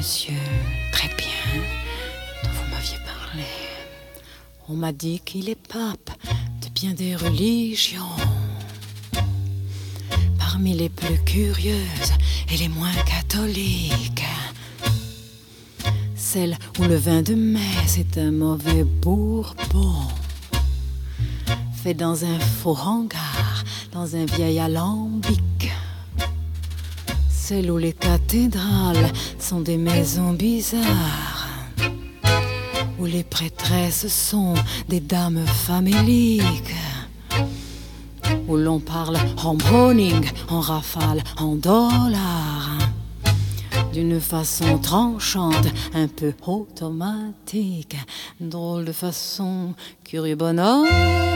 monsieur, très bien, dont vous m'aviez parlé. On m'a dit qu'il est pape de bien des religions, parmi les plus curieuses et les moins catholiques. Celle où le vin de messe est un mauvais bourbon, fait dans un faux hangar, dans un vieil alambic. Celle où les cathédrales sont des maisons bizarres, où les prêtresses sont des dames faméliques, où l'on parle en browning, en rafale, en dollars, d'une façon tranchante, un peu automatique, drôle de façon, curieux bonhomme.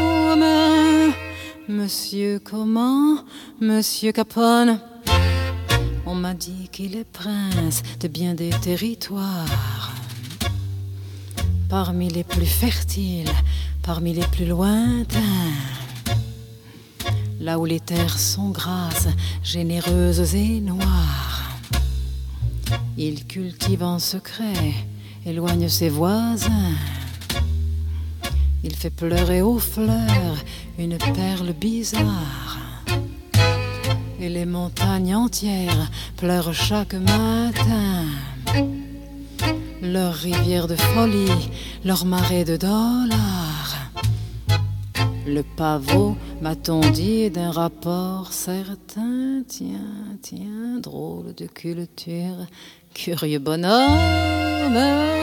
Monsieur comment? Monsieur Capone. On m'a dit qu'il est prince de bien des territoires, parmi les plus fertiles, parmi les plus lointains, là où les terres sont grasses, généreuses et noires. Il cultive en secret, éloigne ses voisins. Il fait pleurer aux fleurs une perle bizarre. Et les montagnes entières pleurent chaque matin. Leur rivière de folie, leur marée de dollars. Le pavot, m'a-t-on dit, est d'un rapport certain. Tiens, drôle de culture, curieux bonhomme.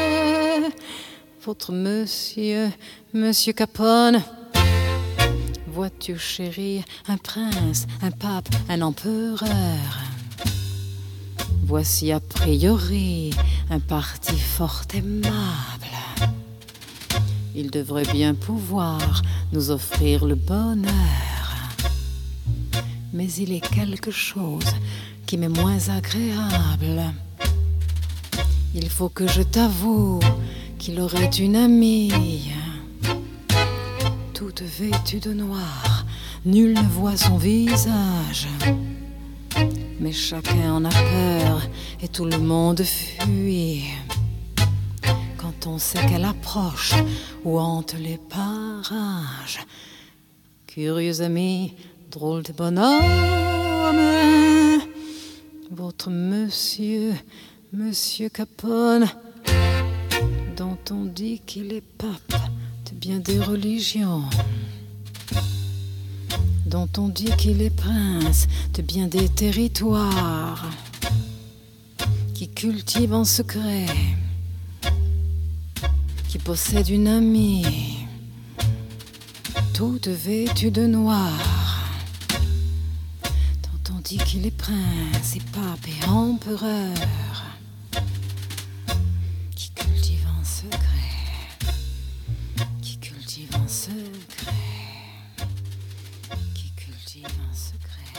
Votre monsieur Capone. Vois-tu, chérie, un prince, un pape, un empereur. Voici a priori un parti fort aimable. Il devrait bien pouvoir nous offrir le bonheur. Mais il est quelque chose qui m'est moins agréable. Il faut que je t'avoue qu'il aurait une amie, toute vêtue de noir, nul ne voit son visage. Mais chacun en a peur et tout le monde fuit quand on sait qu'elle approche ou hante les parages. Curieux ami, drôle de bonhomme, votre monsieur Capone, dont on dit qu'il est pape de bien des religions, dont on dit qu'il est prince de bien des territoires, qui cultive en secret, qui possède une amie, toute vêtue de noir, dont on dit qu'il est prince et pape et empereur, qui cultive en secret, qui cultive en secret, qui cultive en secret.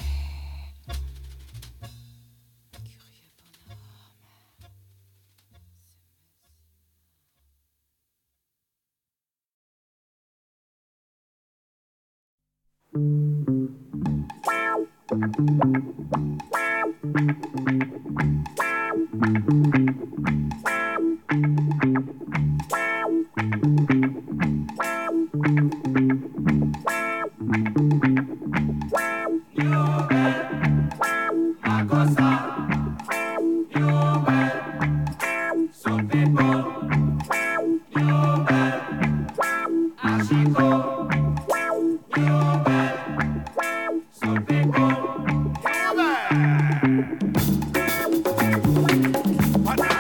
Curieux bonhomme. What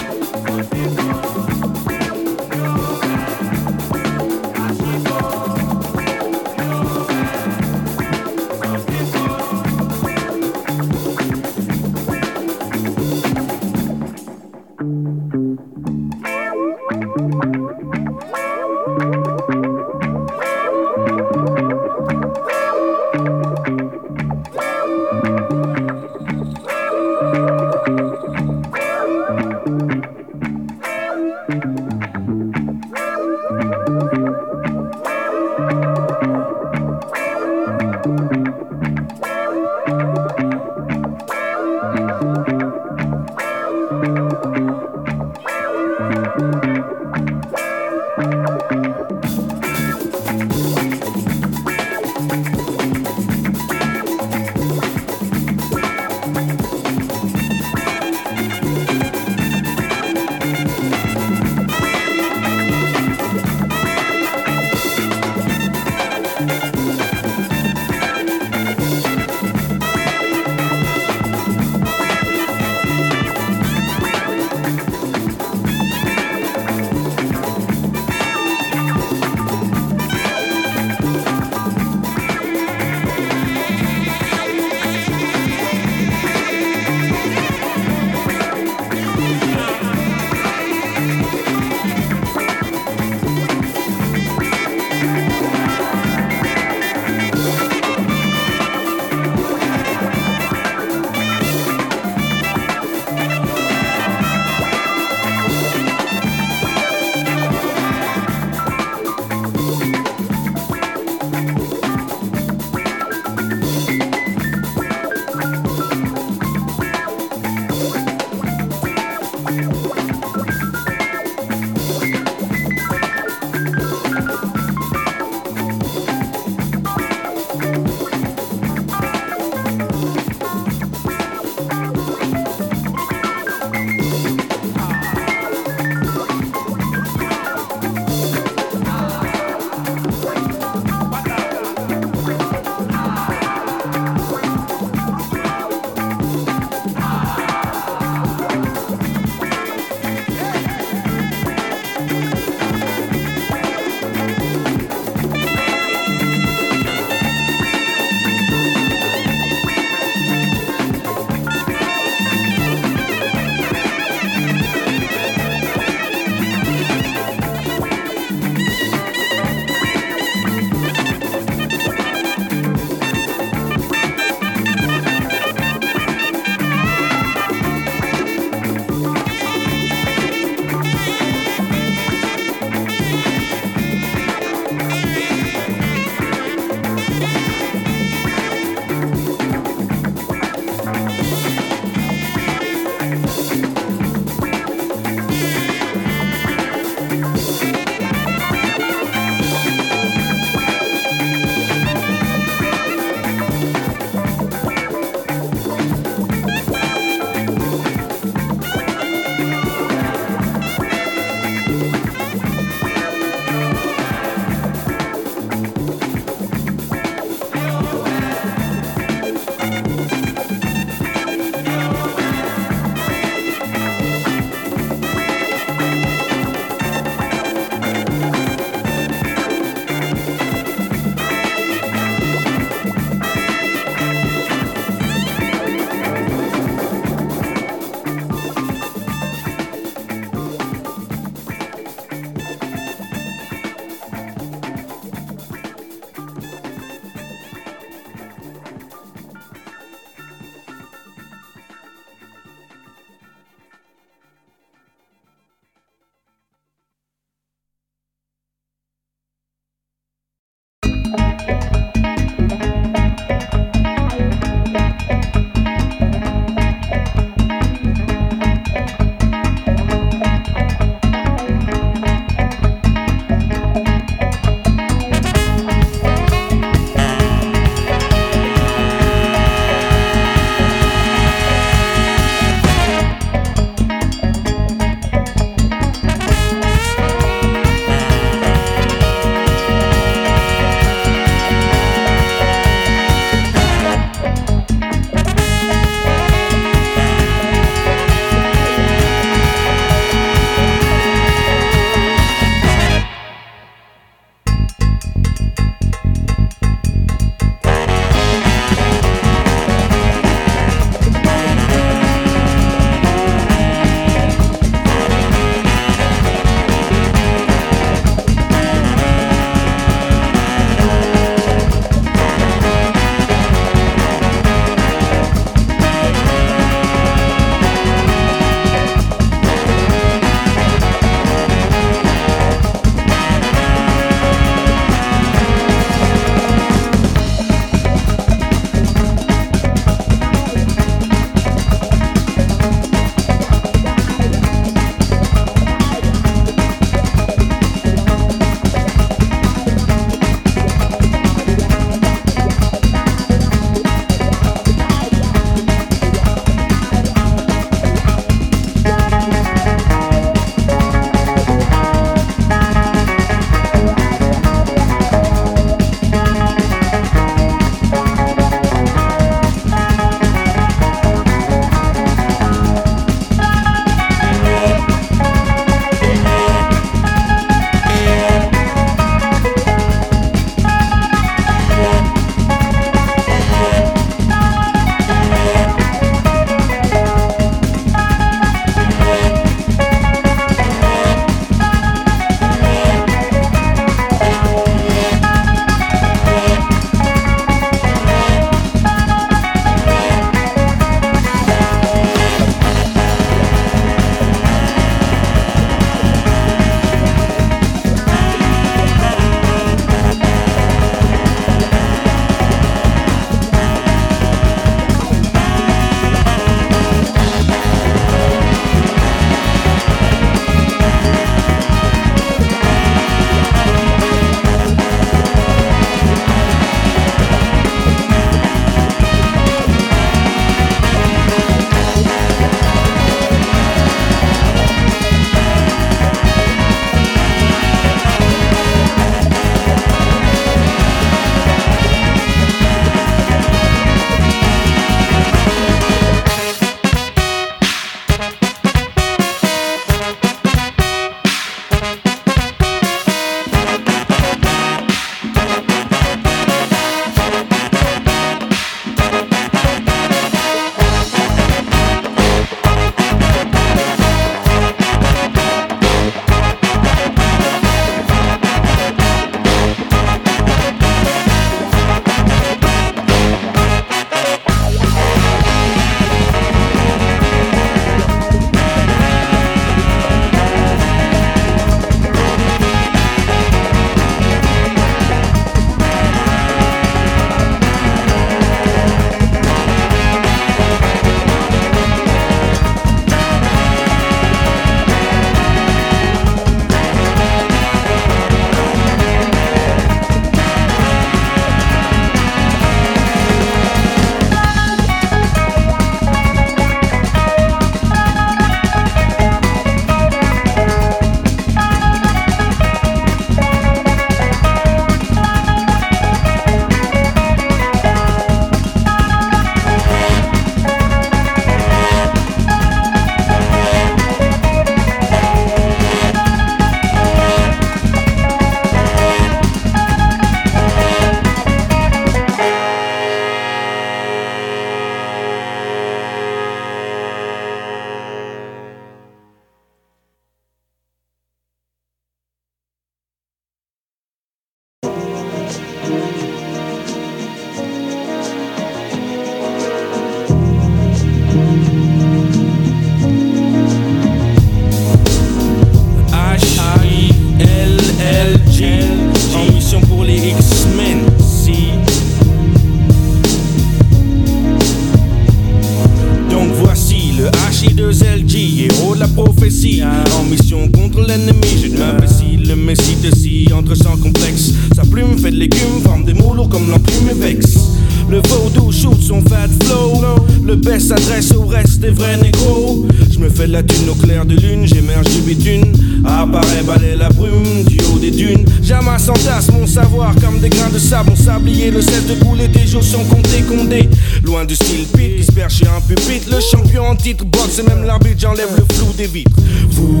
prophéties. En mission contre l'ennemi, je m'imbécile, le messie de si entre sans complexe. Sa plume fait de légumes, forme des mots lourds comme l'enclume et vexe. Le vaudou shoot son fat flow. Le best s'adresse au reste des vrais négros. Je me fais de la thune au clair de lune, j'émerge du bitume. Apparaît balaie la brume du haut des dunes. J'amasse entasse mon savoir comme des grains de sable. Mon sablier le cesse de couler, tes jours sont comptés, condés. Loin du style pit qui se perd chez un pupitre. Le champion en titre boxe et même l'arbitre, j'enlève le flou des vitres. Flou,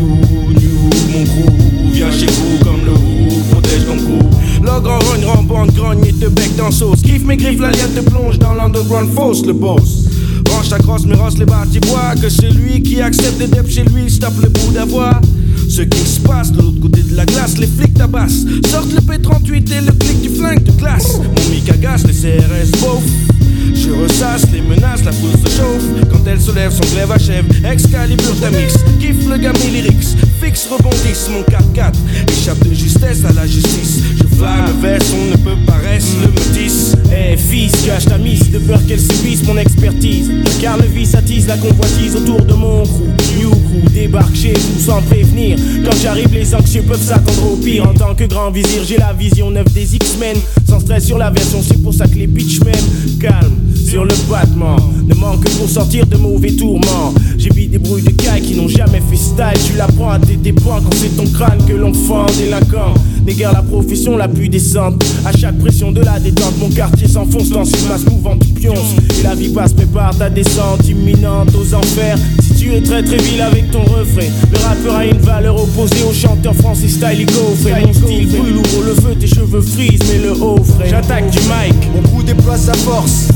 new, mon crew vient chez vous comme le roux, protège ton cou. L'ogre rogne, rembande, grogne et te bec dans sauce. Kiffe mes griffes, la liette te plonge dans l'underground fausse, le boss. Range ta crosse, mais rosse les bâtis bois. Que celui qui accepte des depths chez lui stoppe le bout d'avoir. Ce qui se passe de l'autre côté de la glace, les flics tabassent. Sortent le P38 et le clic du flingue de classe. Mon mic agace, les CRS beauf. Je ressasse les menaces, la foule se chauffe. Quand elle se lève, son glaive achève. Excalibur Tamix, kiffe le gamin lyrics. Fixe, rebondisse, mon 4x4 échappe de justesse à la justice. Je fly le veste, on ne peut pas rester le métis. Eh fils, cache ta mise, de peur qu'elle subisse mon expertise. Car le vice attise la convoitise autour de mon crew. New crew débarque chez vous sans prévenir. Quand j'arrive, les anxieux peuvent s'attendre au pire. En tant que grand vizir, j'ai la vision neuve des X-Men. Sans stress sur la version, c'est pour ça que les bitches m'aiment. Calme sur le battement, ne manque que pour sortir de mauvais tourments. J'évite des bruits de cailles qui n'ont jamais fait style. Tu l'apprends à tes points quand c'est ton crâne que l'on fend. Délinquant, n'égare la profession la plus décente. À chaque pression de la détente, mon quartier s'enfonce dans une masse mouvante qui pionce. Et la vie passe, prépare ta descente imminente aux enfers. Si tu es très très vil avec ton refrain, le rappeur a une valeur opposée au chanteur français style gaufré. Mon style brûle, ouvre le feu, tes cheveux frisent, mais le haut frais. J'attaque du mic, mon coup déploie sa force.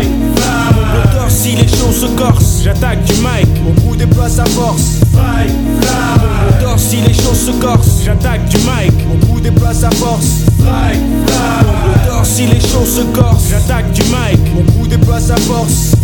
Mon moteur si les choses se corsent. J'attaque du mic, mon coup déploie sa force. Mon moteur si les choses se corsent. J'attaque du mic, mon coup déploie sa force. Mon moteur si les choses se corsent. J'attaque du mic, mon coup déploie sa force.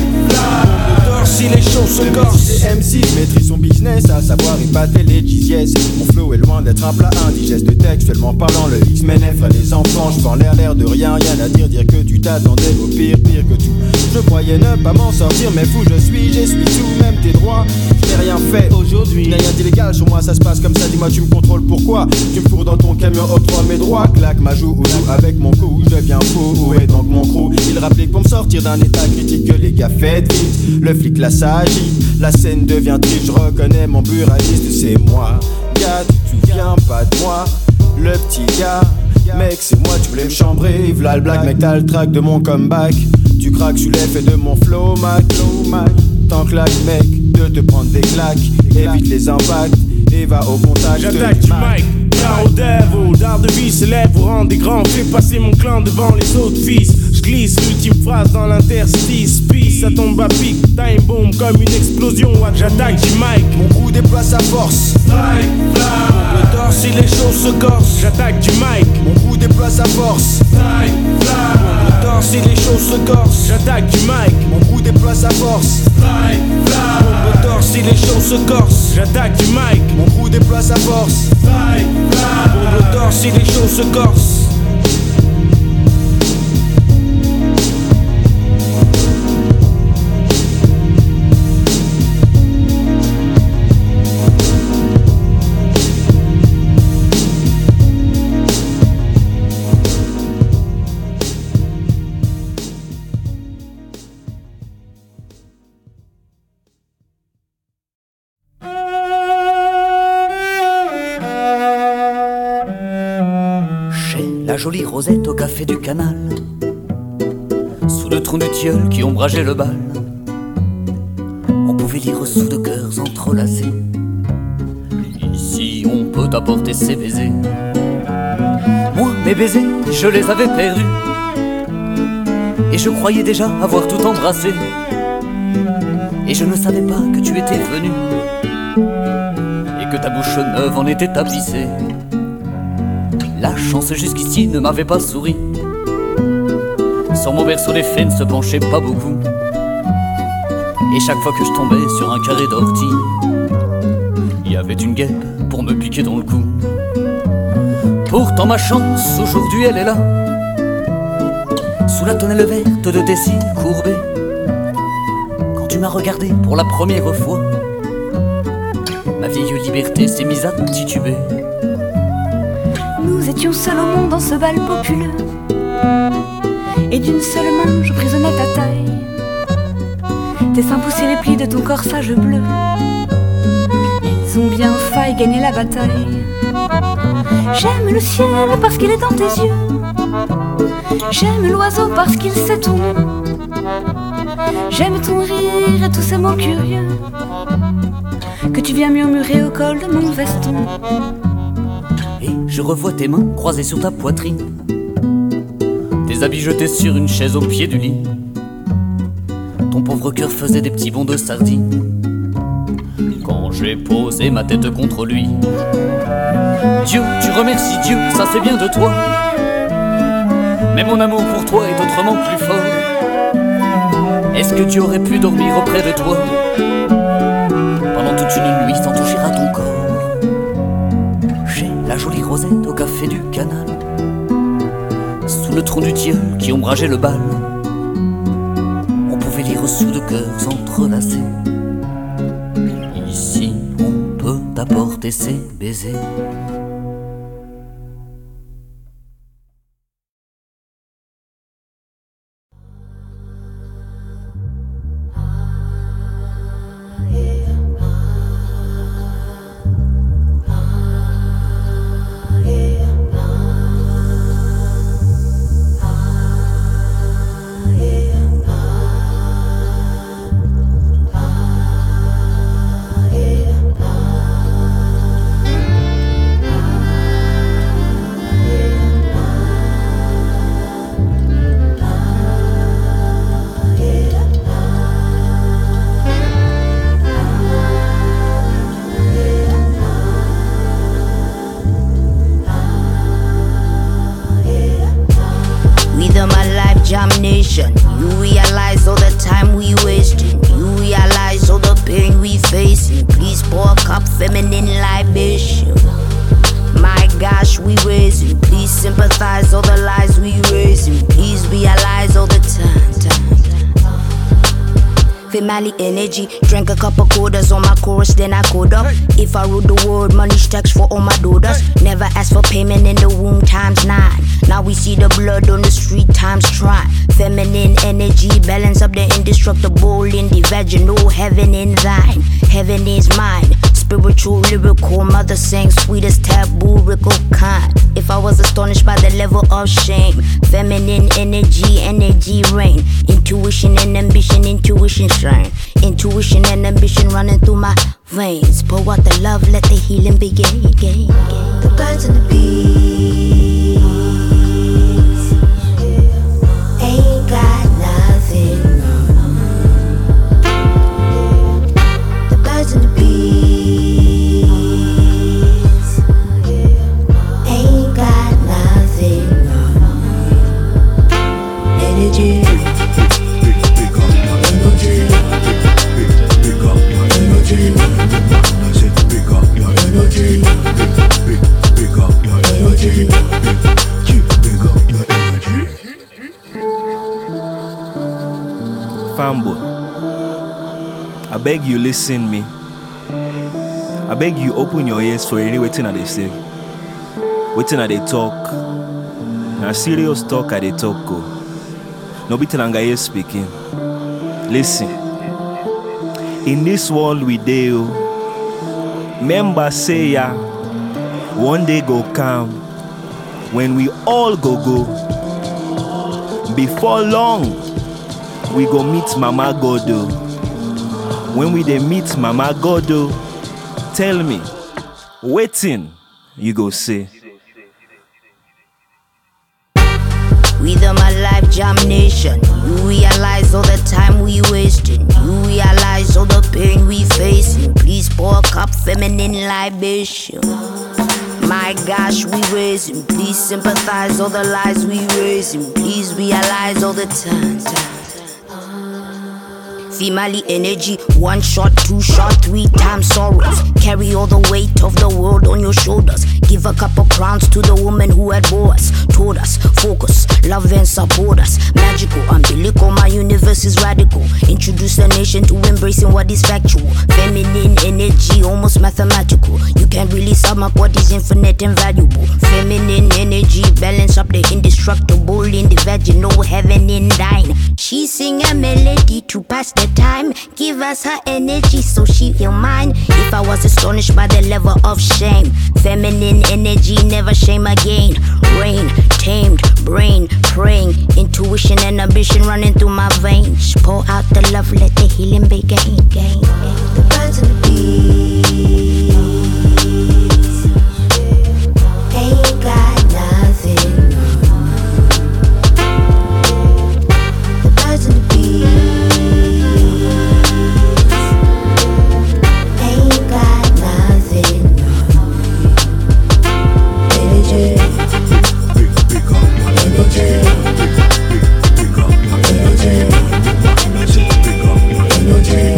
Mon moteur si les choses se corsent. C'est MC, maîtrise son business, à savoir épater les yes. Mon flow est loin d'être un plat indigeste textuellement parlant. Le X-Men effraie les enfants, je vends l'air de rien, rien à dire que tu t'attendais au pire que tout. Je croyais ne pas m'en sortir, mais fou j'essuie tout, même tes droits. Je n'ai rien fait aujourd'hui, n'a rien d'illégal sur moi, ça se passe comme ça, dis-moi tu me contrôles pourquoi. Tu me fourres dans ton camion, octroie mes droits, claque ma joue ou joue avec mon cou, je deviens fou, où est donc mon crew? Il rapplique pour me sortir d'un état critique que les gars faites vite. Le flic là s'agite, la scène devient triste, je reconnais mon buraliste, c'est moi. Gars, tu te souviens pas de moi, le petit gars. Mec, c'est moi, tu voulais me chambrer. V'là le black, mec, t'as le track de mon comeback. Tu craques sous l'effet de mon flow, Mac. T'en claques, mec, de te prendre des claques. Évite les impacts et va au contact. J'attaque du mic, Caro Devil. D'art de vie se lève, vous rend des grands. Fais passer mon clan devant les autres fils. J'glisse l'ultime phrase dans l'interstice. Peace, ça tombe à pic, time bomb comme une explosion. J'attaque du mic, mon coup déploie sa force. Le torse si les choses se corsent. J'attaque du mic, mon coup déploie sa force. Le torse si les choses se corsent. J'attaque du mic, mon coup déploie sa force. Le torse si les choses se corsent. J'attaque du mic, mon coup déploie sa force. Le torse si les choses se corsent. La jolie Rosette au café du canal, sous le tronc du tilleul qui ombrageait le bal, on pouvait lire sous de cœurs entrelacés: ici on peut apporter ses baisers. Moi mes baisers je les avais perdus, et je croyais déjà avoir tout embrassé, et je ne savais pas que tu étais venu, et que ta bouche neuve en était tapissée. La chance jusqu'ici ne m'avait pas souri, sur mon berceau les fées ne se penchaient pas beaucoup, et chaque fois que je tombais sur un carré d'ortie, il y avait une guêpe pour me piquer dans le cou. Pourtant ma chance aujourd'hui elle est là, sous la tonnelle verte de tes cils courbés. Quand tu m'as regardé pour la première fois, ma vieille liberté s'est mise à tituber. Nous étions seuls au monde dans ce bal populeux, et d'une seule main je prisonnais ta taille. Tes seins poussaient les plis de ton corsage bleu, ils ont bien failli gagner la bataille. J'aime le ciel parce qu'il est dans tes yeux, j'aime l'oiseau parce qu'il sait ton nom, j'aime ton rire et tous ces mots curieux que tu viens murmurer au col de mon veston. Et je revois tes mains croisées sur ta poitrine, tes habits jetés sur une chaise au pied du lit. Ton pauvre cœur faisait des petits bonds de sardine quand j'ai posé ma tête contre lui. Dieu, tu remercies Dieu, ça c'est bien de toi, mais mon amour pour toi est autrement plus fort. Est-ce que Dieu aurait pu dormir auprès de toi pendant toute une nuit sans toucher à ton corps? J'ai la jolie Rosette au café du canal, sous le tronc du tilleul qui ombrageait le bal. On pouvait lire sous de cœurs entrelacés: ici on peut t'apporter ses baisers. Nation, you realize all the time we wasting, you realize all the pain we facing. Please pour a cup feminine libation. My gosh, we raising. Please sympathize all the lies we raising. Please realize all the time. Family energy, drank a couple quarters on my chorus, then I code up. If I rule the world, money stacks for all my daughters. Never asked for payment in the womb ×9. Now we see the blood on the street times try. Feminine energy, balance up the indestructible in the vaginal. Heaven in thine, heaven is mine. Spiritual, lyrical, mother sang sweetest taboo, rickle kind. If I was astonished by the level of shame, feminine energy, energy reign. Intuition and ambition, intuition shine. Intuition and ambition running through my veins. Pour out the love, let the healing begin. The birds and the bees ain't got nothing. The birds and the bees ain't got nothing. Energy. Fanboy, I beg you listen me. I beg you open your ears for any waiting that they say. Waiting that they talk. Now serious talk at they talk go. No be Telangaye speaking. Listen. In this world we deal, members say ya, one day go come when we all go. Before long, we go meet Mama Godo. When we dey meet Mama Godo, tell me, waiting you go say. We the my life jam nation. You realize all the time we wasting. You realize all the pain we facing. Please pour a cup feminine libation. My gosh, we raising. Please sympathize all the lies we raising. Please realize all the time. Female energy, 1 shot, 2 shot, 3 times sorrows. Carry all the weight of the world on your shoulders. Give a couple crowns to the woman who had bore us. Told us, focus, love and support us. Magical, umbilical, my universe is radical. Introduce the nation to embracing what is factual. Feminine energy, almost mathematical. You can't really sum up what is infinite and valuable. Feminine energy, balance up the indestructible in the vaginal, heaven in thine. She sing a melody to pass the time. Give us her energy so she heal mine. If I was astonished by the level of shame, feminine energy, never shame again. Rain, tamed, brain, praying. Intuition and ambition running through my veins. Pour out the love, let the healing begin. The birds and the bees ain't got nothing. The birds and the bees ain't got nothing. Energy. Pick up my energy. Pick up my energy. Pick up my energy.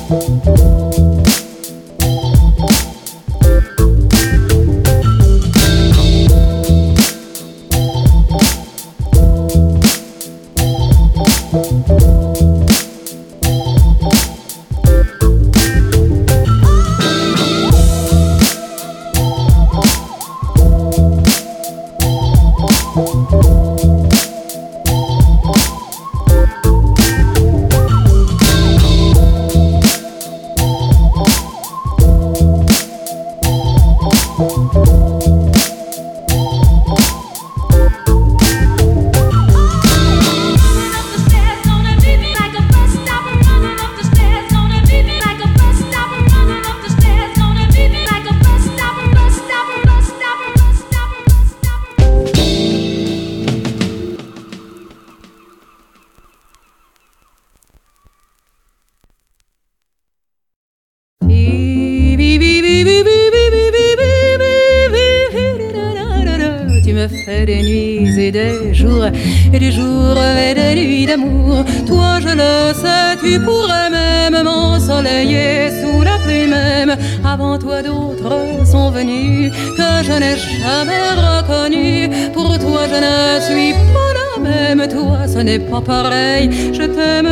Tu me fais des nuits et des jours et des jours et des nuits d'amour. Toi je le sais, tu pourrais même m'ensoleiller sous la pluie même. Avant toi d'autres sont venus que je n'ai jamais reconnus. Pour toi je ne suis pas la même, toi ce n'est pas pareil. Je t'aime,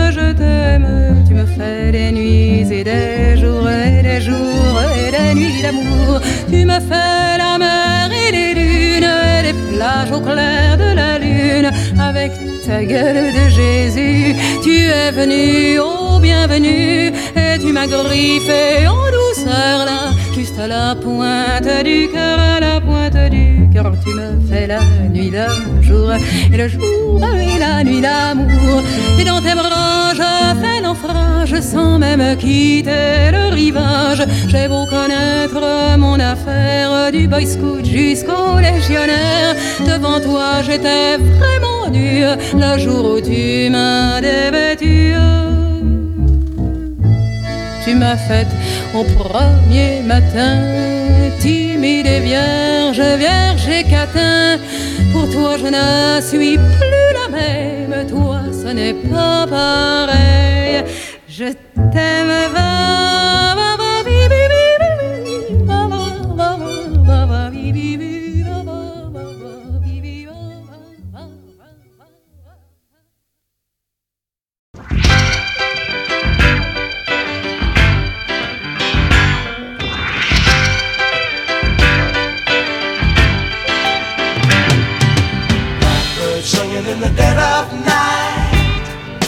tu me fais des nuits et des jours et des jours et des nuits d'amour. Tu me fais la mer et les dunes et les plages au clair de la lune. Avec ta gueule de Jésus, tu es venu, oh bienvenue. Et tu m'as griffé en douceur là, juste à la pointe du cœur, à la pointe du cœur. Tu me fais la nuit le jour et le jour et la nuit d'amour. Et dans tes bras je fais naufrage sans même quitter le rivage. J'ai beau connaître mon affaire du boy scout jusqu'au légionnaire. Devant toi j'étais vraiment dur le jour où tu m'as dévêtu. Tu m'as faite au premier matin, timide et vierge, vierge et catin. Pour toi je ne suis plus la même, toi ce n'est pas pareil. Je t'aime, in the dead of night.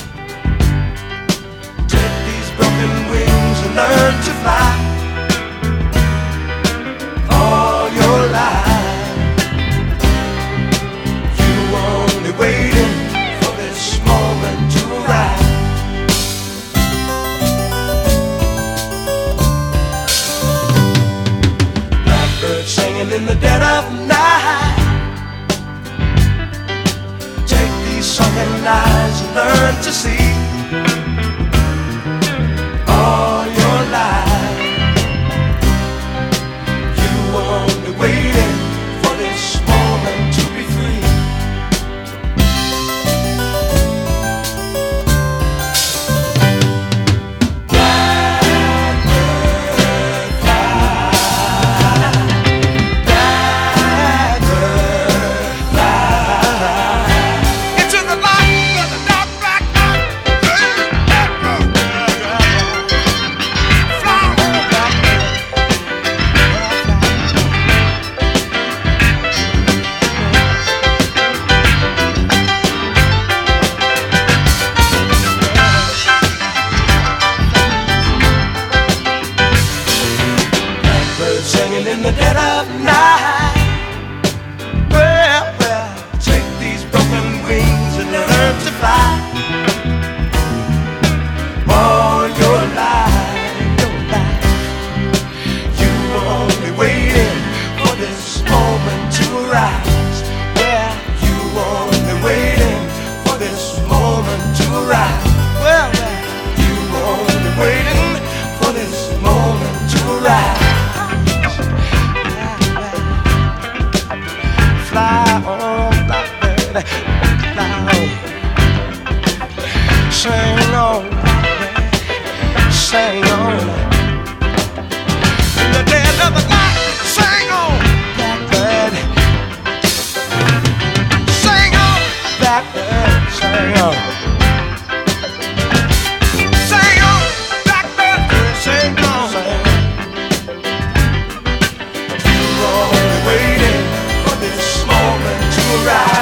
Take these broken wings and learn to fly. All your life you only waiting for this moment to arrive. Blackbird singing in the dead of night. Sunken eyes and learn to see. All your life you were only waiting for this moment to be free. Blackbird fly, blackbird fly. Singing in the dead of night. Well, well, take these broken wings and learn to fly. All your life, you were only waiting for this moment to arise. Yeah, you were only waiting for this moment to arise. Well, well, you were only waiting for this moment to arise. sing on. In the dead of the night, sing on, blackbird. Sing on, blackbird, sing on. Sing on, blackbird, sing on. You're only waiting for this moment to arrive.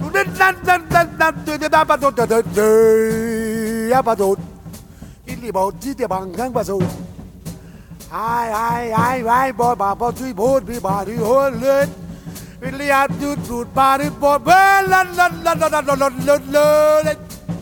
I, boy, Baba, three board, be body, hold it. Really, I do good body, boy, let.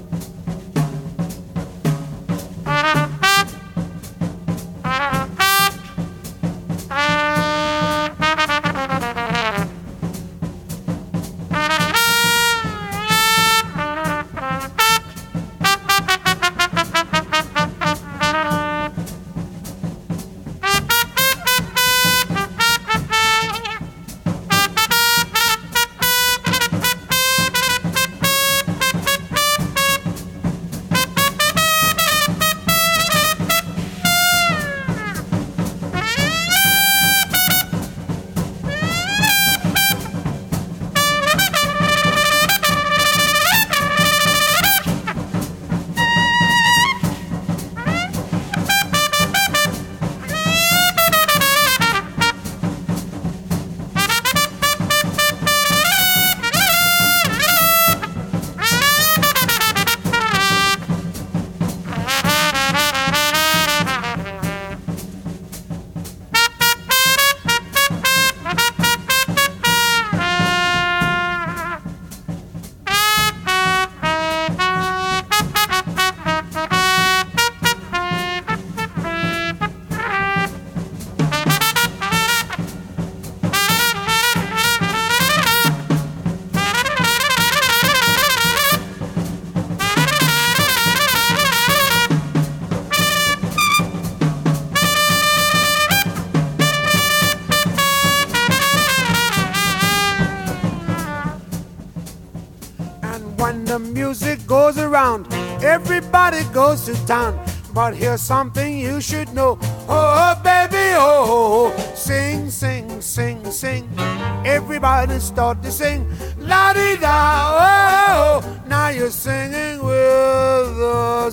When the music goes around, everybody goes to town. But here's something you should know. Oh, baby, oh, sing, sing, sing, sing. Everybody start to sing. La-di-da, oh, now you're singing with the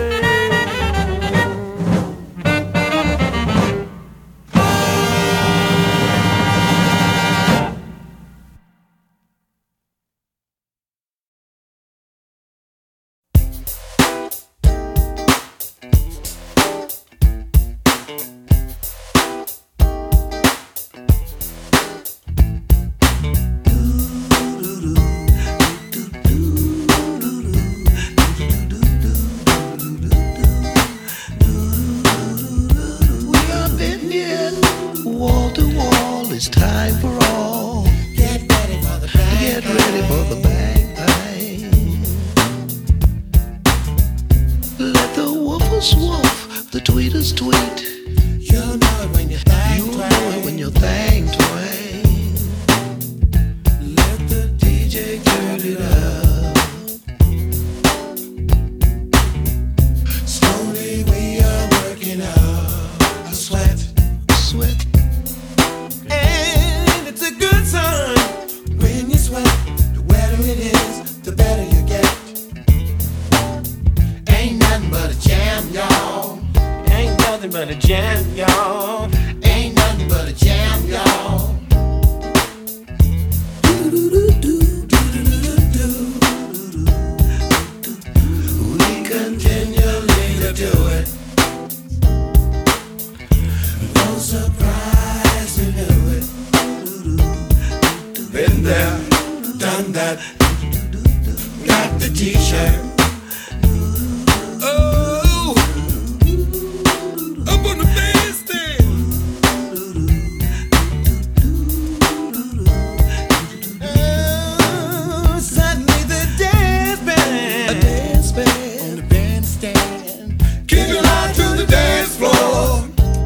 swing. Get ready for the bagpipe. Let the woofers woof, the tweeters tweet. You'll know it when you thang You'll know it when you thang twang. Let the DJ turn it up. Slowly we are working up a sweat. And it's a good sign when you sweat. The wetter it is, the better you get. Ain't nothing but a jam, y'all. Ain't nothing but a jam, y'all. Ain't nothing but a jam, y'all. We continually to do it. No surprise, we knew it. Been there, done that. Got the t-shirt. Oh, up on the bandstand. Oh, suddenly the dance band. A dance band on the bandstand. Kicking out to the dance floor.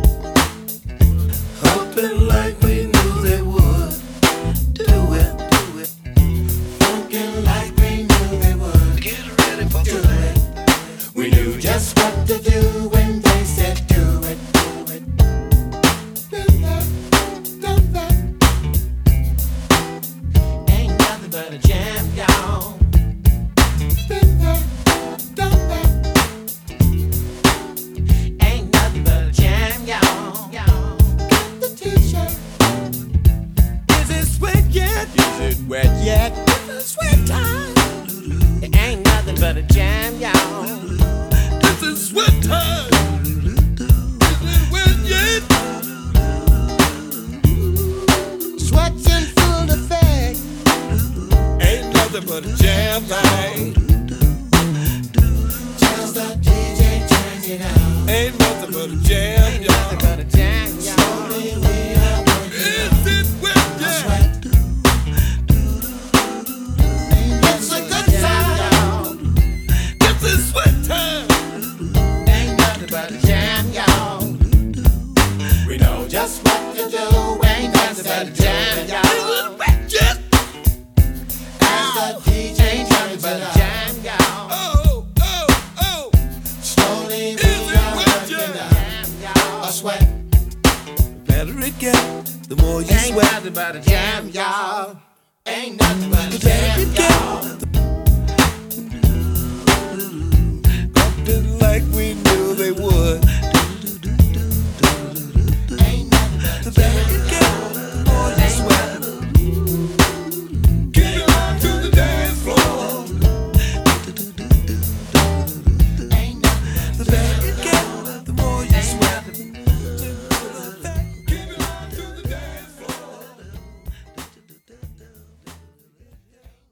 Hopping like we knew they would. Do it. Funkin' like we knew they would. Get ready for Do the it. We knew just what to do when they said do it. Been there, done that. Ain't nothing but a jam, y'all. Been there, done that. Ain't nothing but a jam, y'all. Got the t-shirt. Is it sweat yet? Is it wet yet? It's sweat time. It ain't nothing but a jam, y'all. This is sweat time. Is it wet yet? Sweat's in full effect. Ain't nothing but a jam thing. Tells the DJ turn it out. Ain't nothing but a jam, y'all. Ain't nothing but a jam, y'all. Slowly we are working. Is it wet yet? It's a good time. This is sweat time. Ain't nothing but a jam, y'all. We know just what to do. Ain't nothing but a jam, y'all. Is it wet yet? As the DJ turns it up. Jam, y'all. Oh. Slowly we are working up a sweat. The better it gets, the more you sweat. Ain't nothing but a jam, y'all. Ain't nothing but a jam, y'all. Bumping like we knew they would. Ain't nothing but a jam, y'all. The more you sweat. Get on to the dance floor. Ain't nothing but a jam, y'all. The more you sweat. Get on to the dance floor.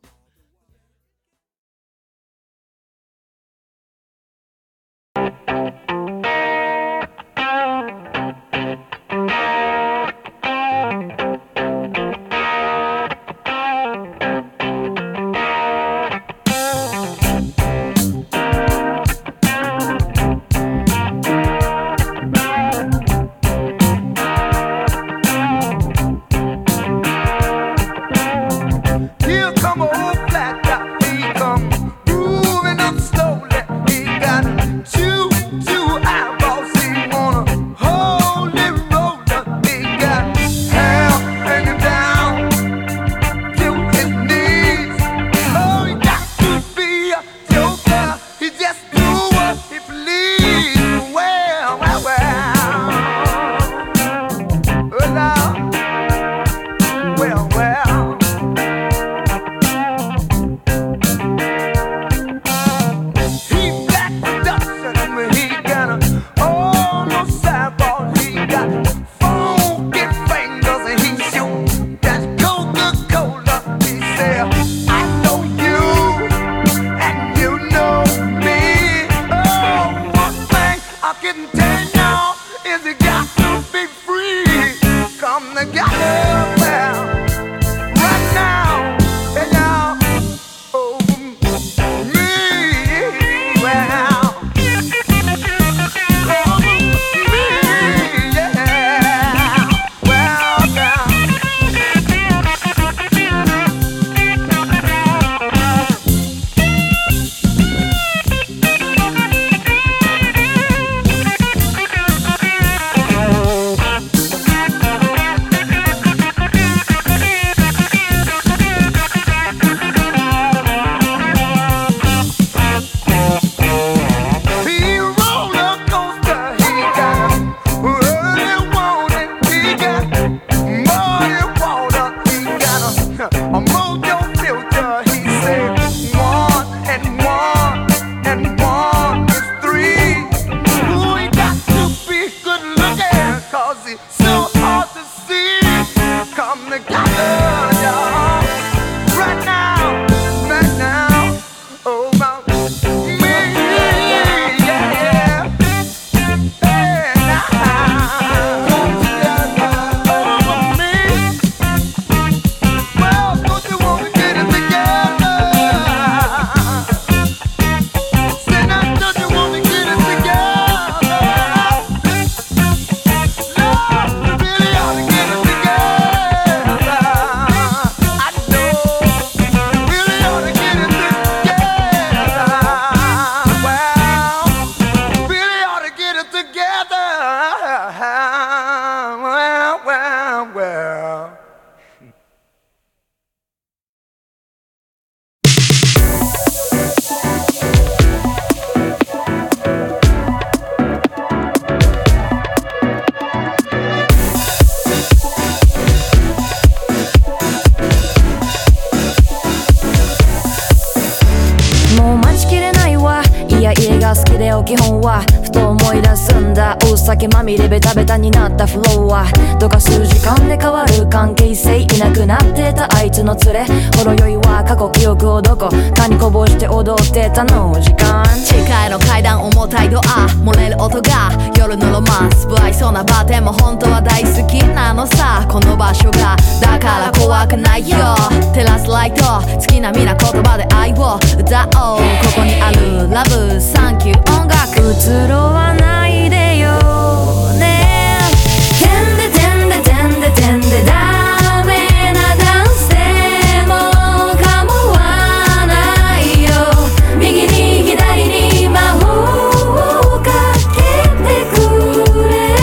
が好きでよ基本はふと思い出すんだ。お酒まみれベタベタになったフロアとか数時間で変わる関係性。いなくなってたあいつの連れほろ酔いは過去記憶をどこかにこぼして踊ってたの時間。 地下への階段重たいドア漏れる音が夜のロマンス。不愛想なバーテンも本当は大好きなのさこの場所が。だから怖くないよ照らすライト月並みな言葉で愛を歌おう。ここにあるラブサンキュー音楽移ろわないでよね。てんでてんでてんでてんでダメな男性も構わないよ。右に左に魔法をかけてくれ。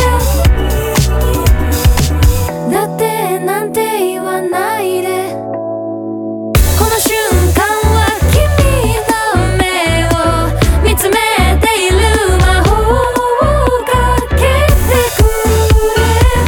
だってなんて言わないで。この瞬間は君の目を見つめている。魔法をかけてくれ。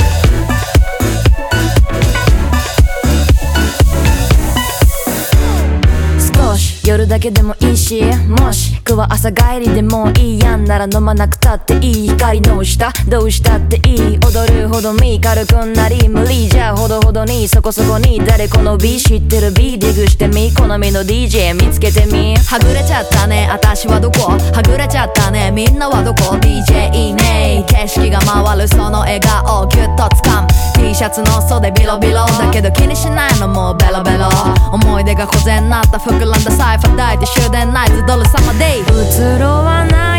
少し夜だけでもいいしもしくは朝帰りでもいいやんなら飲まなくたっていい。光の下どうしたっていい。踊るほど身軽くなり無理じゃほどほどにそこそこに誰この B 知ってる B ディグしてみ好みの DJ 見つけてみ。はぐれちゃったね私はどこはぐれちゃったねみんなはどこ DJ いいね景色が回るその笑顔ギュッと掴む T シャツの袖ビロビロだけど気にしないのもうベロベロ。思い出が小銭になった膨らんだ財布抱いて終電ないズドル様で移ろわない